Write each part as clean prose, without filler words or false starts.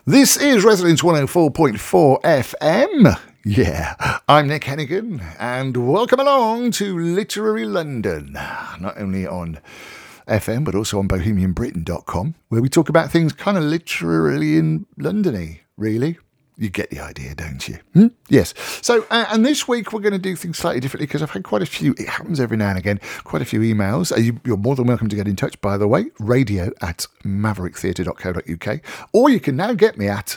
This is Resonance 104.4 FM. Yeah, I'm Nick Hennigan, and welcome along to Literary London. Not only on FM, but also on BohemianBritain.com, where we talk about things kind of literally in London-y, really. You get the idea, don't you? Yes. So, and this week we're going to do things slightly differently because I've had quite a few, it happens every now and again, quite a few emails. You're more than welcome to get in touch, by the way, radio@mavericktheatre.co.uk, or you can now get me at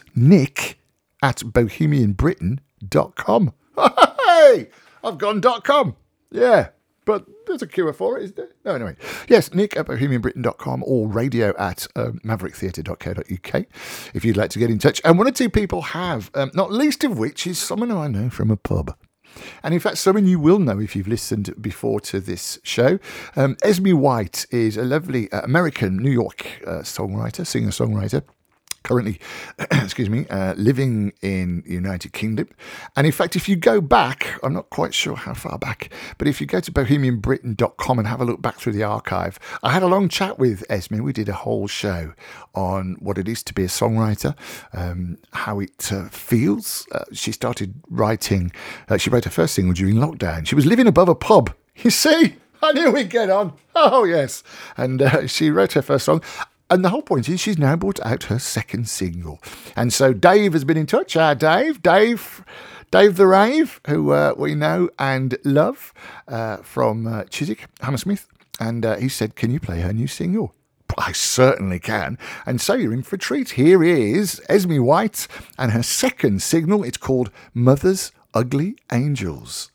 nick@bohemianbritain.com. Hey, I've gone .com. Yeah. But there's a cure for it, isn't there? No, anyway. Yes, nick@bohemianbritain.com or radio@mavericktheatre.co.uk if you'd like to get in touch. And one or two people have, not least of which is someone who I know from a pub. And in fact, someone you will know if you've listened before to this show. Esme White is a lovely American New York songwriter, singer-songwriter. Currently, living in the United Kingdom. And in fact, if you go back, I'm not quite sure how far back, but if you go to bohemianbritain.com and have a look back through the archive, I had a long chat with Esme. We did a whole show on what it is to be a songwriter, how it feels. She started writing, she wrote her first single during lockdown. She was living above a pub. You see, I knew we'd get on. Oh, yes. And she wrote her first song. And the whole point is she's now brought out her second single. And so Dave has been in touch. Dave the Rave, who we know and love from Chiswick, Hammersmith. And he said, can you play her new single? I certainly can. And so you're in for a treat. Here is Esme White and her second single. It's called Mother's Ugly Angels.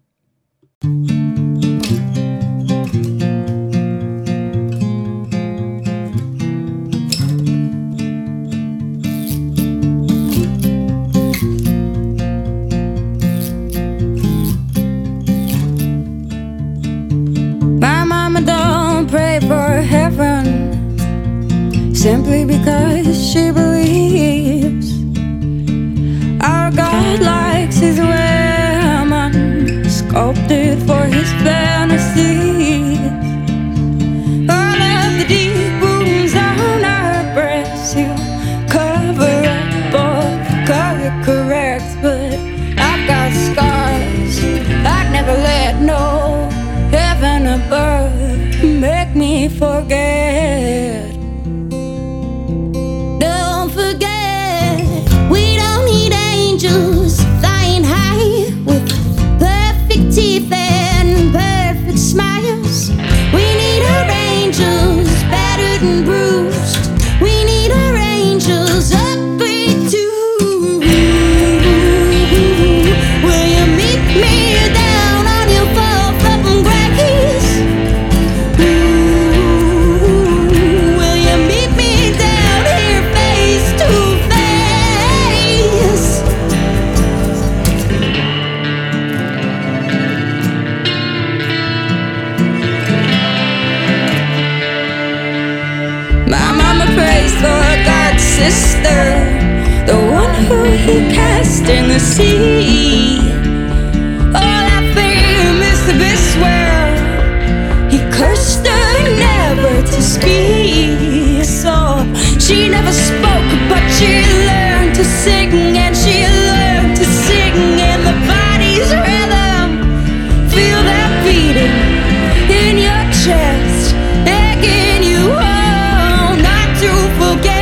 Pray for heaven simply because she believes our God likes his women sculpted for his fantasies. All of the deep wounds on our breasts he'll cover up or color correct, but I've got scars I'd never let no heaven above make me forget. Don't forget, we don't need angels flying high with perfect teeth and perfect smiles. We need our angels battered and bruised. We need our angels ugly too. Will you meet me down on your fall from grace? Sister, the one who he cast in the sea. All I fame is the abyss where he cursed her never to speak. So she never spoke, but she learned to sing, and she learned to sing in the body's rhythm. Feel that beating in your chest, begging you all not to forget.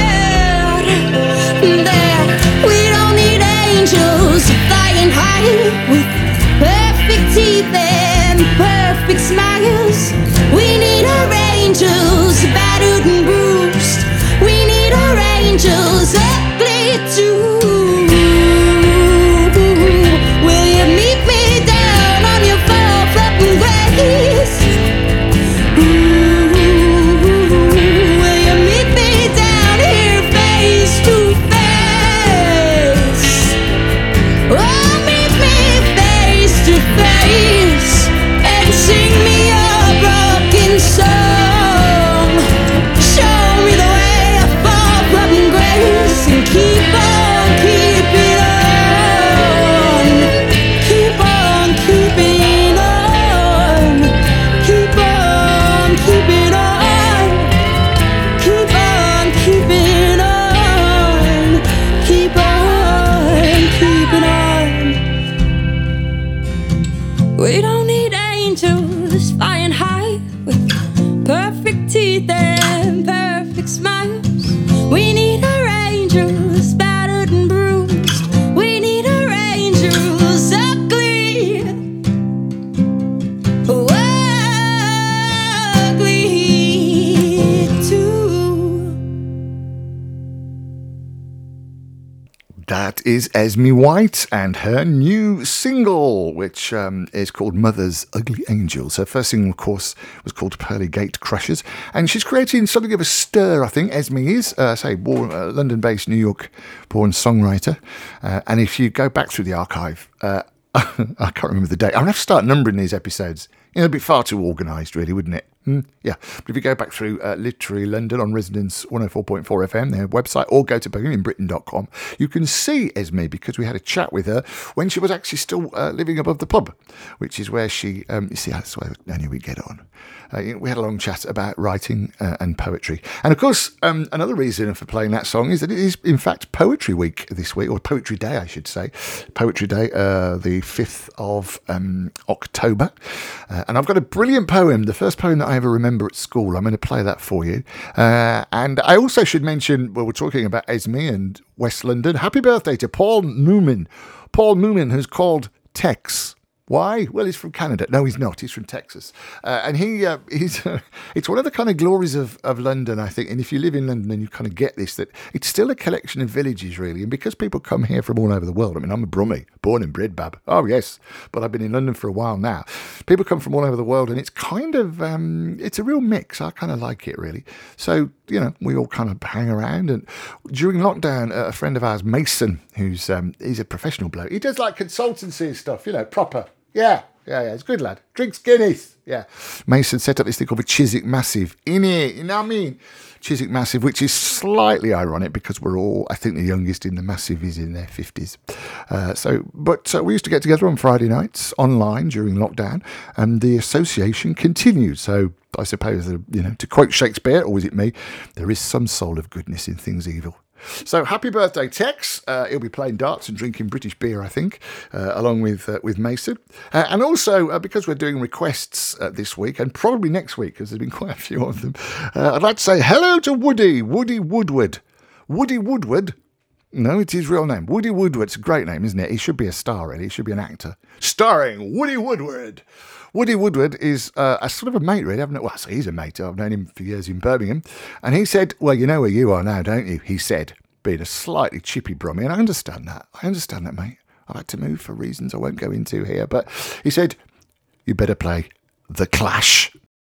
We don't need angels flying high with perfect teeth and perfect smiles. We need our angels battered and bruised. We need our angels ugly too. Will you meet me down on your fall from grace? Will you meet me down here face to face? Oh, meet me face to face and sing me a broken song. Show me the way I fall from grace and keep on That is Esme White and her new single, which is called Mother's Ugly Angels. Her first single, of course, was called Pearly Gate Crushers, and she's creating something of a stir, I think. Esme is, London-based, New York-born songwriter. And if you go back through the archive, I can't remember the date. I'm going to have to start numbering these episodes. It'd be far too organised, really, wouldn't it? Yeah. But if you go back through Literary London on Resonance 104.4 FM, their website, or go to bohemianbritain.com, you can see Esme, because we had a chat with her when she was actually still living above the pub, which is where she, you see, that's where only we get on. We had a long chat about writing and poetry. And of course, another reason for playing that song is that it is, in fact, Poetry Week this week, or Poetry Day, I should say. Poetry Day, the 5th of October. And I've got a brilliant poem, the first poem that I ever remember at school. I'm going to play that for you. And I also should mention, well, we're talking about Esme and West London. Happy birthday to Paul Newman. Paul Newman, who's called Tex. Why? Well, he's from Canada. No, he's not. He's from Texas. And he's it's one of the kind of glories of London, I think. And if you live in London, then you kind of get this, that it's still a collection of villages, really. And because people come here from all over the world, I mean, I'm a Brummie, born and bred, bab. Oh, yes. But I've been in London for a while now. People come from all over the world, and it's kind of, it's a real mix. I kind of like it, really. So, you know, we all kind of hang around. And during lockdown, a friend of ours, Mason, he's a professional bloke. He does like consultancy and stuff, you know, proper. Yeah, he's a good lad. Drinks Guinness. Yeah. Mason set up this thing called the Chiswick Massive in here, you know what I mean? Chiswick Massive, which is slightly ironic because we're all, I think the youngest in the Massive is in their 50s. But we used to get together on Friday nights online during lockdown, and the association continued. So I suppose, you know, to quote Shakespeare, or is it me, there is some soul of goodness in things evil. So happy birthday, Tex. He'll be playing darts and drinking British beer, I think, along with Mason. And also, because we're doing requests this week, and probably next week, because there's been quite a few of them, I'd like to say hello to Woody Woodward. Woody Woodward? No, it's his real name. Woody Woodward's a great name, isn't it? He should be a star, really. He should be an actor. Starring Woody Woodward. Woody Woodward is a sort of a mate, really, haven't I? Well, so he's a mate. I've known him for years in Birmingham. And he said, well, you know where you are now, don't you? He said, being a slightly chippy Brummie. And I understand that. Mate. I had to move for reasons I won't go into here. But he said, you better play The Clash.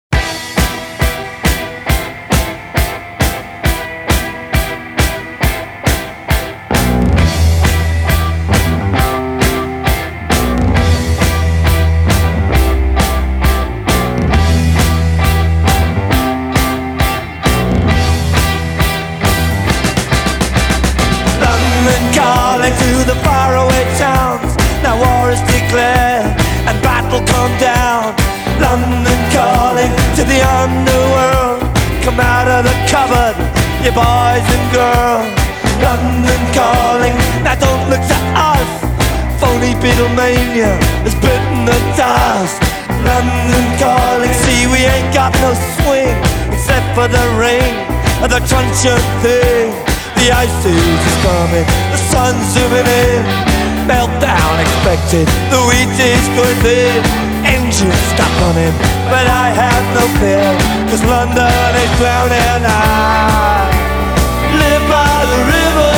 To the faraway towns, now war is declared and battle come down. London calling to the underworld, come out of the cupboard, you boys and girls. London calling, now don't look to us, phony Beatlemania has bitten the dust. London calling, see we ain't got no swing except for the ring of the truncheon thing. The ice age is coming, the sun's zooming in, meltdown expected, the wheat is going thin. Engines stop running, but I have no fear, cause London is drowning. I live by the river,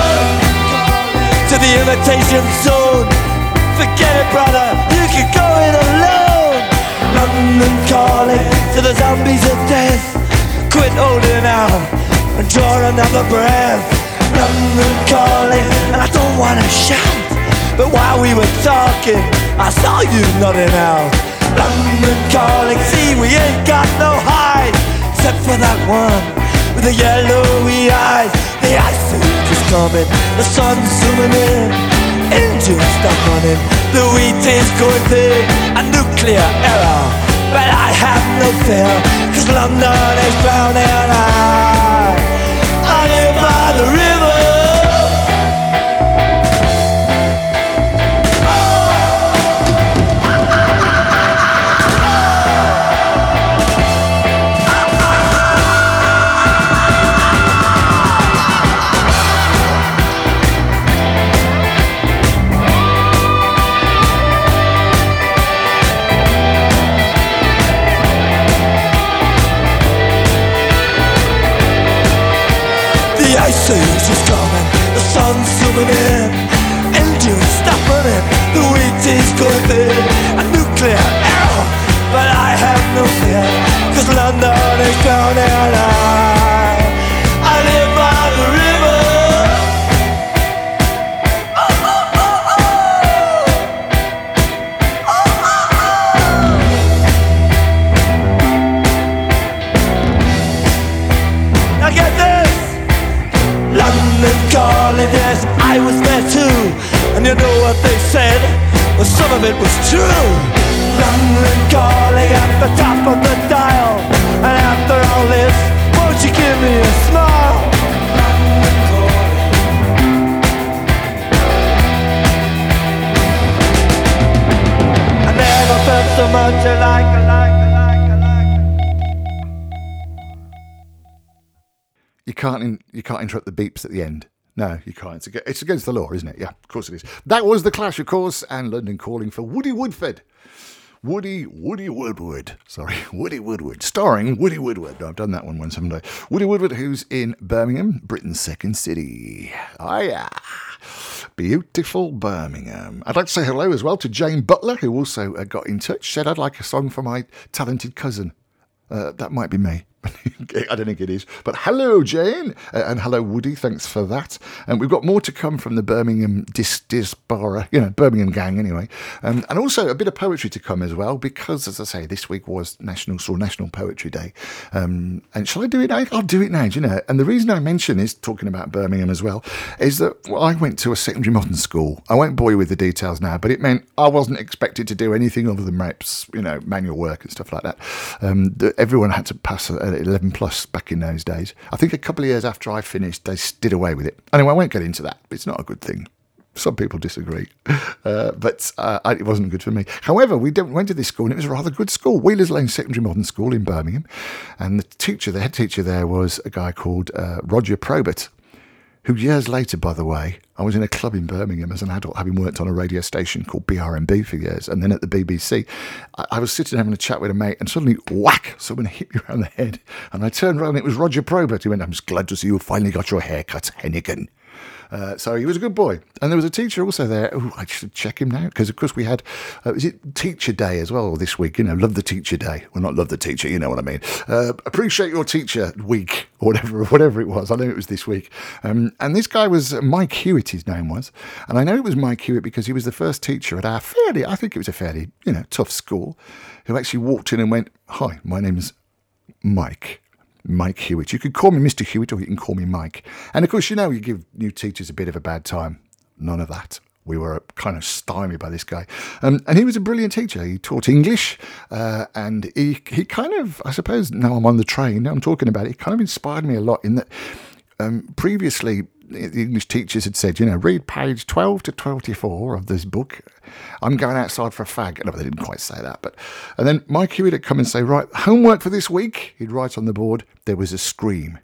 to the imitation zone. Forget it, brother, you can go it alone. London calling to the zombies of death, quit holding out and draw another breath. London calling, and I don't wanna shout, but while we were talking, I saw you nodding out. London calling, see we ain't got no hide, except for that one with the yellowy eyes. The ice age is coming, the sun's zooming in, engines stop running, the wheat is going thin, a nuclear error, but I have no fear, cause London is drowning. I live by the river. The ice age is coming, the sun's zooming coming in. Engines stopping it, the wheat is going a nuclear arrow, but I have no fear, 'cause London is drowning. I live by the river. Now get this, London calling, yes, I was there too, and you know what they said, well, some of it was true. London calling at the top of the dial, and after all this, won't you give me a smile? London calling. I never felt so much alike. You can't interrupt the beeps at the end. No, you can't. It's against the law, isn't it? Yeah, of course it is. That was The Clash, of course, and London Calling for Woody Woodford. Woody Woodward. Sorry, Woody Woodward. Starring Woody Woodward. No, I've done that one once, haven't I? Woody Woodward, who's in Birmingham, Britain's second city. Oh, yeah. Beautiful Birmingham. I'd like to say hello as well to Jane Butler, who also got in touch, said I'd like a song for my talented cousin. That might be me. I don't think it is. But hello, Jane. And hello, Woody. Thanks for that. And we've got more to come from the Birmingham diaspora, Birmingham gang anyway. And also a bit of poetry to come as well, because, as I say, this week was National Poetry Day. And shall I do it now? I'll do it now, And the reason I mention is, talking about Birmingham as well, is that I went to a secondary modern school. I won't bore you with the details now, but it meant I wasn't expected to do anything other than perhaps, manual work and stuff like that. Everyone had to pass 11 plus back in those days. I think a couple of years after I finished, they did away with it. Anyway, I won't get into that. It's not a good thing. Some people disagree, but it wasn't good for me. However, we went to this school, and it was a rather good school, Wheelers Lane Secondary Modern School in Birmingham, and the head teacher there was a guy called Roger Probert, who years later, by the way, I was in a club in Birmingham as an adult, having worked on a radio station called BRMB for years, and then at the BBC. I was sitting having a chat with a mate, and suddenly, whack, someone hit me around the head, and I turned around, and it was Roger Probert. He went, "I'm just glad to see you finally got your haircut, Hennigan." So he was a good boy. And there was a teacher also there. Oh, I should check him now. Because, of course, we had, is it Teacher Day as well this week? Love the Teacher Day. Well, not love the teacher, you know what I mean. Appreciate your teacher week, or whatever it was. I know it was this week. And this guy was Mike Hewitt, his name was. And I know it was Mike Hewitt because he was the first teacher at our I think it was a fairly, tough school, who actually walked in and went, "Hi, my name's Mike Hewitt. You could call me Mr. Hewitt, or you can call me Mike." And of course, you give new teachers a bit of a bad time. None of that. We were kind of stymied by this guy. And he was a brilliant teacher. He taught English, and he kind of, I suppose, now I'm on the train, now I'm talking about it, he kind of inspired me a lot in that previously the English teachers had said, read page 12 to 24 of this book. I'm going outside for a fag. No, they didn't quite say that. And then Mike Hewitt would come and say, right, homework for this week. He'd write on the board, there was a scream.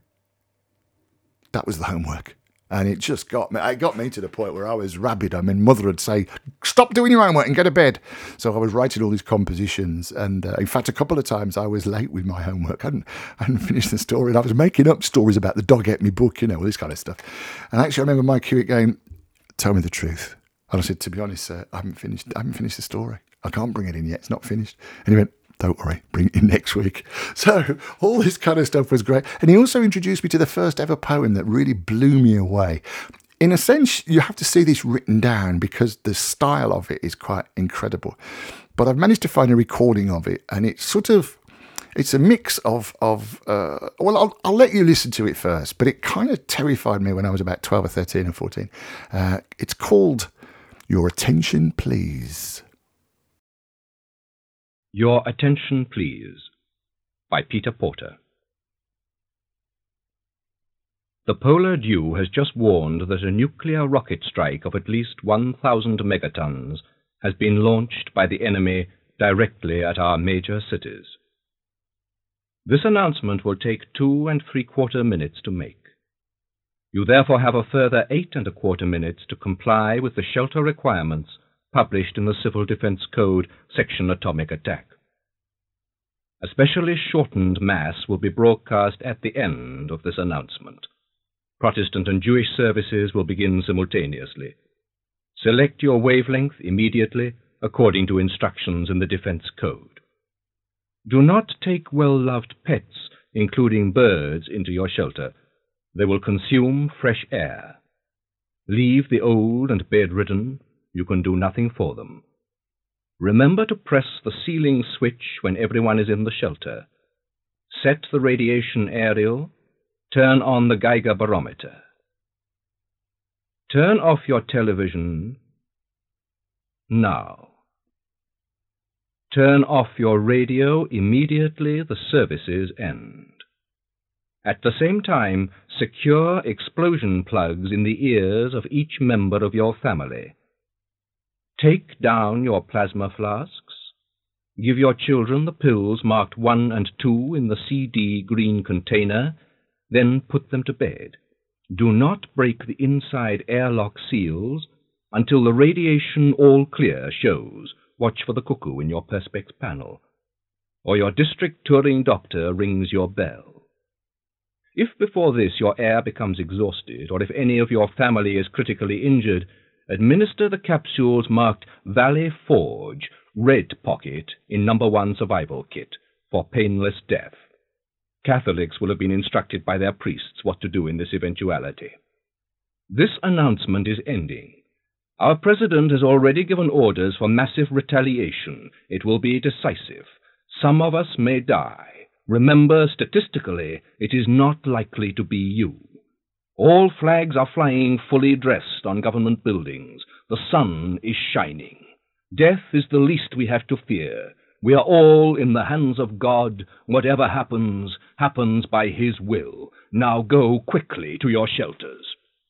That was the homework. And it just got me. It got me to the point where I was rabid. I mean, Mother would say, "Stop doing your homework and go to bed." So I was writing all these compositions, and in fact, a couple of times I was late with my homework. I hadn't finished the story, and I was making up stories about the dog ate me book, all this kind of stuff. And actually, I remember Mike Hewitt going, "Tell me the truth." And I said, "To be honest, sir, I haven't finished the story. I can't bring it in yet. It's not finished." And he went, "Don't worry, bring it in next week." So all this kind of stuff was great. And he also introduced me to the first ever poem that really blew me away. In a sense, you have to see this written down because the style of it is quite incredible. But I've managed to find a recording of it, and it's a mix of I'll let you listen to it first, but it kind of terrified me when I was about 12 or 13 or 14. It's called Your Attention, Please. Your Attention, Please, by Peter Porter. The Polar Dew has just warned that a nuclear rocket strike of at least 1,000 megatons has been launched by the enemy directly at our major cities. This announcement will take 2 3/4 minutes to make. You therefore have a further 8 1/4 minutes to comply with the shelter requirements published in the Civil Defense Code, Section Atomic Attack. A specially shortened mass will be broadcast at the end of this announcement. Protestant and Jewish services will begin simultaneously. Select your wavelength immediately according to instructions in the Defense Code. Do not take well-loved pets, including birds, into your shelter. They will consume fresh air. Leave the old and bedridden. You can do nothing for them. Remember to press the ceiling switch when everyone is in the shelter. Set the radiation aerial. Turn on the Geiger barometer. Turn off your television now. Turn off your radio immediately the services end. At the same time, secure explosion plugs in the ears of each member of your family. Take down your plasma flasks. Give your children the pills marked 1 and 2 in the CD green container, then put them to bed. Do not break the inside airlock seals until the radiation all clear shows. Watch for the cuckoo in your Perspex panel, or your district touring doctor rings your bell. If before this your air becomes exhausted, or if any of your family is critically injured, administer the capsules marked Valley Forge Red Pocket in No. 1 Survival Kit for painless death. Catholics will have been instructed by their priests what to do in this eventuality. This announcement is ending. Our President has already given orders for massive retaliation. It will be decisive. Some of us may die. Remember, statistically, it is not likely to be you. All flags are flying fully dressed on government buildings. The sun is shining. Death is the least we have to fear. We are all in the hands of God. Whatever happens, happens by His will. Now go quickly to your shelters.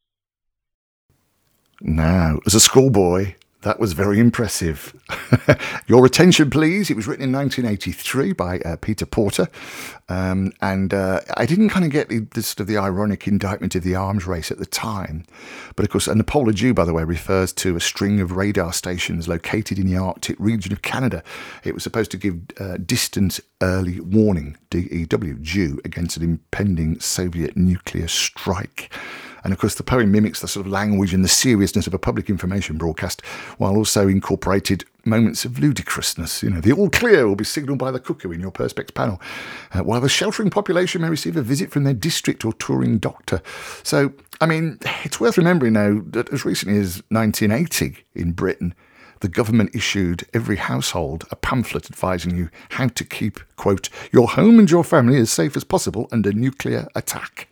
Now, as a schoolboy, that was very impressive. Your attention, please. It was written in 1983 by Peter Porter. And I didn't kind of get the ironic indictment of the arms race at the time. But of course, and the Polar Dew, by the way, refers to a string of radar stations located in the Arctic region of Canada. It was supposed to give distant early warning, DEW, due against an impending Soviet nuclear strike. And of course, the poem mimics the sort of language and the seriousness of a public information broadcast, while also incorporated moments of ludicrousness. You know, the all clear will be signalled by the cuckoo in your Perspex panel, while the sheltering population may receive a visit from their district or touring doctor. So, I mean, it's worth remembering now that as recently as 1980 in Britain, the government issued every household a pamphlet advising you how to keep, quote, your home and your family as safe as possible under nuclear attack.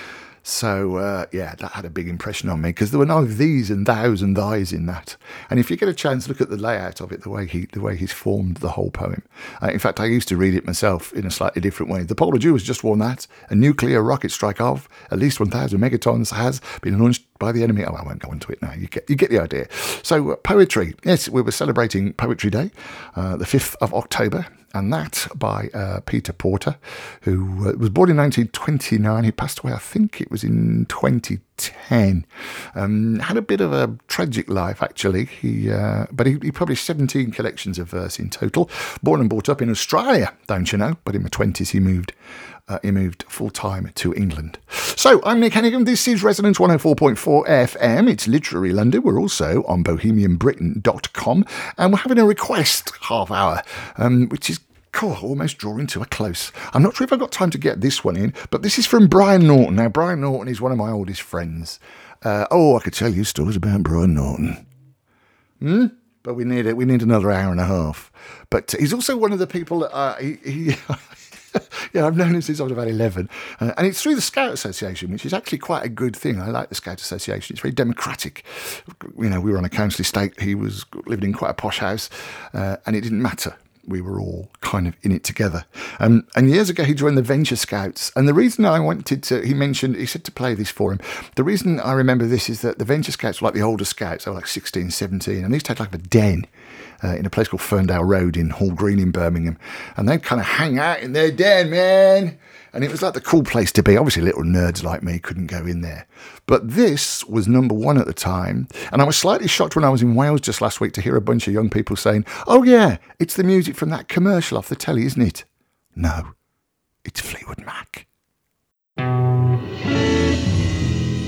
So, that had a big impression on me, because there were no these and thous and thys in that. And if you get a chance, look at the layout of it, the way he's formed the whole poem. In fact, I used to read it myself in a slightly different way. The Polar Dew has just warned that a nuclear rocket strike of at least 1,000 megatons has been launched by the enemy. Oh, I won't go into it now. You get the idea. So, poetry. Yes, we were celebrating Poetry Day, the 5th of October. And that by Peter Porter, who was born in 1929. He passed away, I think it was in 2010. Had a bit of a tragic life, actually. But he published 17 collections of verse in total. Born and brought up in Australia, don't you know? But in the 20s he moved full-time to England. So, I'm Nick Hennigan. This is Resonance 104.4 FM. It's Literary London. We're also on bohemianbritain.com. And we're having a request half hour, which is almost drawing to a close. I'm not sure if I've got time to get this one in, but this is from Brian Norton. Now, Brian Norton is one of my oldest friends. I could tell you stories about Brian Norton. But we need another hour and a half. But he's also one of the people that he yeah, I've known him since I was about 11. And it's through the Scout Association, which is actually quite a good thing. I like the Scout Association. It's very democratic. You know, we were on a council estate. He was living in quite a posh house, and it didn't matter. We were all kind of in it together. And years ago, he joined the Venture Scouts. And the reason I wanted to, he said to play this for him. The reason I remember this is that the Venture Scouts were like the older Scouts. They were like 16, 17. And they used to have like a den in a place called Ferndale Road in Hall Green in Birmingham. And they'd kind of hang out in their den, man. And it was like the cool place to be. Obviously, little nerds like me couldn't go in there. But this was number one at the time. And I was slightly shocked when I was in Wales just last week to hear a bunch of young people saying, oh, yeah, it's the music from that commercial off the telly, isn't it? No, it's Fleetwood Mac.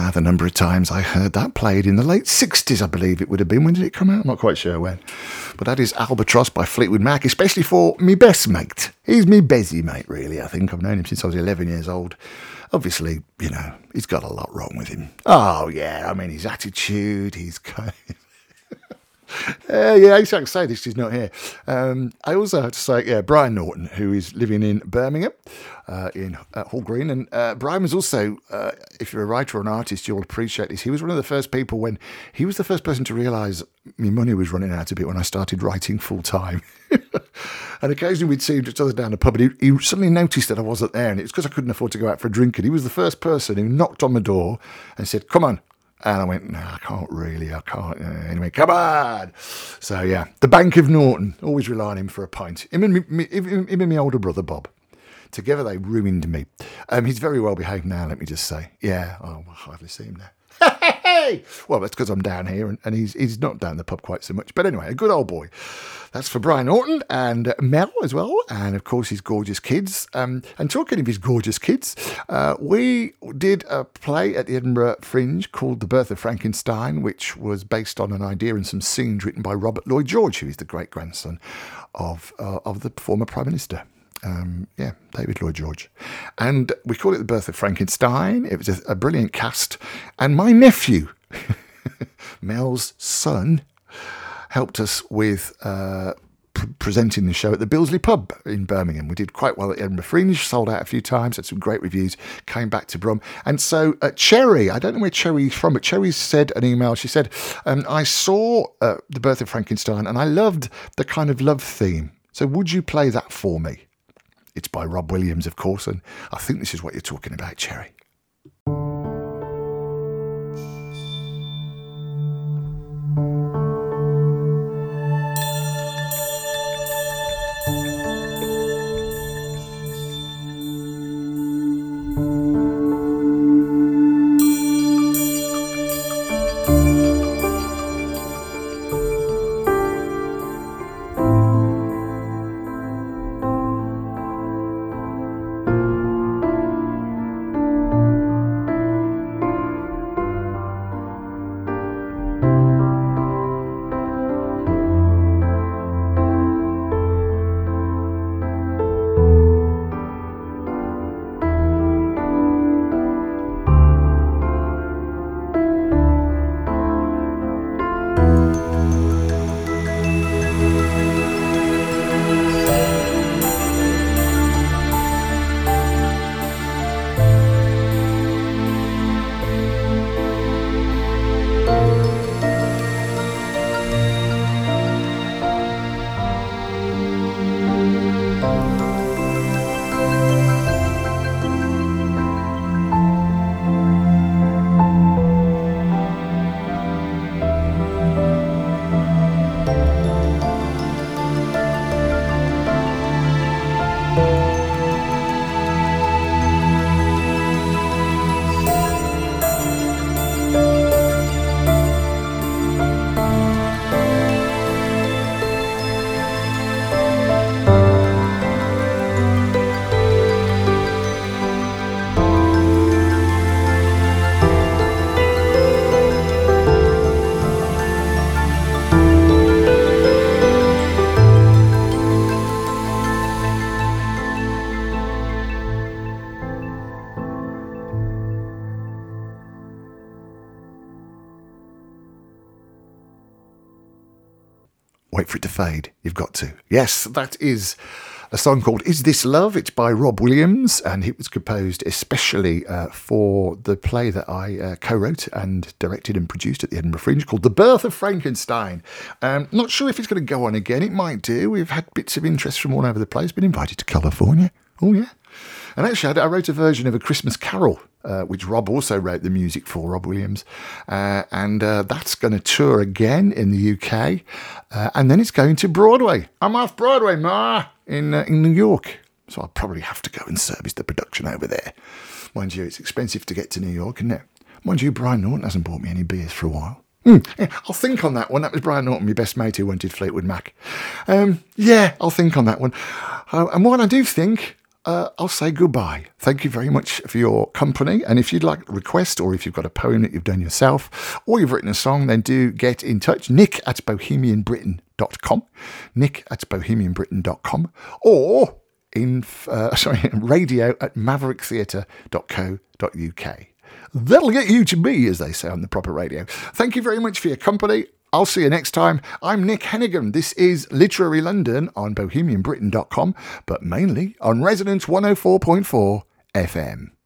the number of times I heard that played in the late 60s, I believe it would have been. When did it come out? I'm not quite sure when. But that is Albatross by Fleetwood Mac, especially for me best mate. He's me Bezzy mate, really, I think. I've known him since I was 11 years old. Obviously, you know, he's got a lot wrong with him. Oh, yeah, I mean, his attitude, his kind of... yeah, I can say this, he's not here. I also have to say, yeah, Brian Norton, who is living in Birmingham, in Hall Green. And Brian was also, if you're a writer or an artist, you'll appreciate this. He was one of the first people he was the first person to realise my money was running out a bit when I started writing full time. And occasionally we'd see each other down the pub, and he suddenly noticed that I wasn't there, and it was because I couldn't afford to go out for a drink. And he was the first person who knocked on the door and said, "Come on." And I went, "No, I can't really, I can't." Anyway, come on. So, yeah, the Bank of Norton, always rely on him for a pint. Him and my older brother, Bob. Together they ruined me. He's very well behaved now, let me just say. Yeah, I hardly see him now. Well, that's because I'm down here, and he's not down the pub quite so much. But anyway, a good old boy. That's for Brian Norton and Mel as well, and of course his gorgeous kids. And talking of his gorgeous kids, we did a play at the Edinburgh Fringe called The Birth of Frankenstein, which was based on an idea and some scenes written by Robert Lloyd George, who is the great-grandson of the former Prime Minister. David Lloyd George. And we call it The Birth of Frankenstein. It was a brilliant cast. And my nephew, Mel's son, helped us with presenting the show at the Billesley Pub in Birmingham. We did quite well at Edinburgh Fringe, sold out a few times, had some great reviews, came back to Brum. And so Cherry, I don't know where Cherry's from, but Cherry said an email. She said, I saw The Birth of Frankenstein and I loved the kind of love theme. So would you play that for me? It's by Rob Williams, of course, and I think this is what you're talking about, Cherry. Wait for it to fade. You've got to. Yes, that is a song called Is This Love? It's by Rob Williams, and it was composed especially for the play that I co-wrote and directed and produced at the Edinburgh Fringe called The Birth of Frankenstein. Not sure if it's going to go on again. It might do. We've had bits of interest from all over the place. Been invited to California. Oh, yeah. And actually, I wrote a version of A Christmas Carol, which Rob also wrote the music for, Rob Williams. And that's going to tour again in the UK. And then it's going to Broadway. I'm off Broadway, Ma, in New York. So I'll probably have to go and service the production over there. Mind you, it's expensive to get to New York, isn't it? Mind you, Brian Norton hasn't bought me any beers for a while. Yeah, I'll think on that one. That was Brian Norton, my best mate who wanted Fleetwood Mac. Yeah, I'll think on that one. And what I do think, I'll say goodbye. Thank you very much for your company. And if you'd like a request, or if you've got a poem that you've done yourself, or you've written a song, then do get in touch. nick@bohemianbritain.com, nick@bohemianbritain.com, or radio@mavericktheatre.co.uk. That'll get you to me, as they say on the proper radio. Thank you very much for your company. I'll see you next time. I'm Nick Hennigan. This is Literary London on bohemianbritain.com, but mainly on Resonance 104.4 FM.